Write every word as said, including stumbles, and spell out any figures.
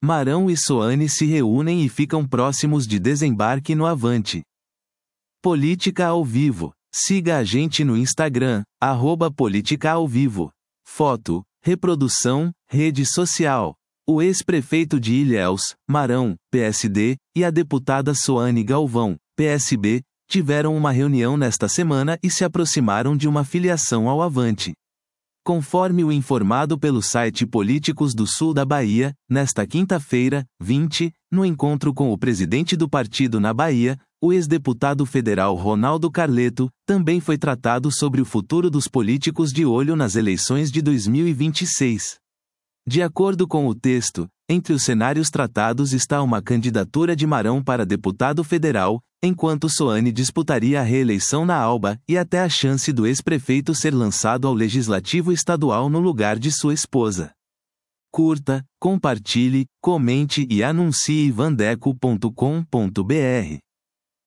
Marão e Soane se reúnem e ficam próximos de desembarque no Avante. Política ao vivo. Siga a gente no Instagram, arroba Política ao Vivo. Foto, reprodução, rede social. O ex-prefeito de Ilhéus, Marão, P S D, e a deputada Soane Galvão, P S B, tiveram uma reunião nesta semana e se aproximaram de uma filiação ao Avante. Conforme o informado pelo site Políticos do Sul da Bahia, nesta quinta-feira, vinte, no encontro com o presidente do partido na Bahia, o ex-deputado federal Ronaldo Carleto, também foi tratado sobre o futuro dos políticos de olho nas eleições de dois mil e vinte e seis. De acordo com o texto, entre os cenários tratados está uma candidatura de Marão para deputado federal, enquanto Soane disputaria a reeleição na ALBA, e até a chance do ex-prefeito ser lançado ao Legislativo Estadual no lugar de sua esposa. Curta, compartilhe, comente e anuncie vandeco ponto com ponto br.